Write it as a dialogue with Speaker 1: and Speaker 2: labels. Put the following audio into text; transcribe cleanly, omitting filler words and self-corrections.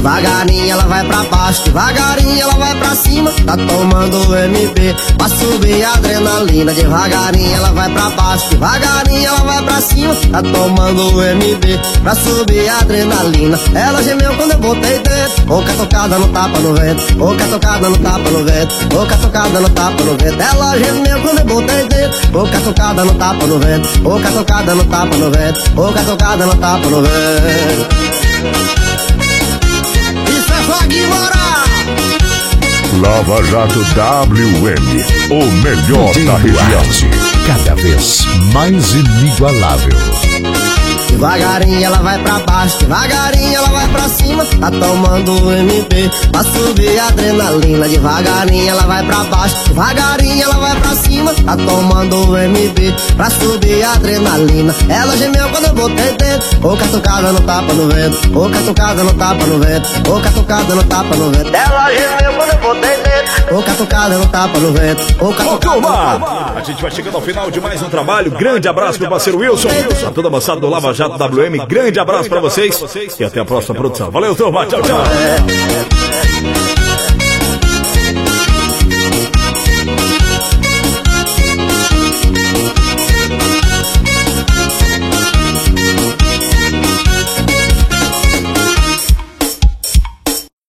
Speaker 1: devagarinho ela vai pra baixo, devagarinho ela vai pra cima, tá tomando MB pra subir a adrenalina. Devagarinho ela vai pra baixo, devagarinho ela vai pra cima, tá tomando MB pra subir a adrenalina. Ela gemeu quando eu botei dentro, boca tocada no tapa no vento, boca tocada no tapa no vento, boca tocada no tapa no vento. Ela gemeu quando eu botei dentro, boca tocada no tapa no vento, boca tocada no tapa no vento, boca tocada no tapa no vento. Isso é só de morar.
Speaker 2: Lava Jato WM, o melhor da região,
Speaker 3: cada vez mais inigualável.
Speaker 1: Devagarinho ela vai pra baixo, devagarinho ela vai pra cima, tá tomando MB pra subir a adrenalina. Devagarinho ela vai pra baixo, devagarinho ela vai pra cima, tá tomando MB pra subir a adrenalina. Ela gemeu quando eu botei dentro, boca tocada no tapa no vento, boca tocada no tapa no vento, boca tocada no tapa no vento. Ela gemeu quando eu botei dentro, boca tocada no tapa no vento, boca tocada no tapa no vento.
Speaker 4: A gente vai chegando ao final de mais um trabalho. Grande abraço pro parceiro Wilson, a toda a moçada do Lava Jato WM, grande abraço pra vocês e até a próxima produção. Valeu, turma, tchau, tchau.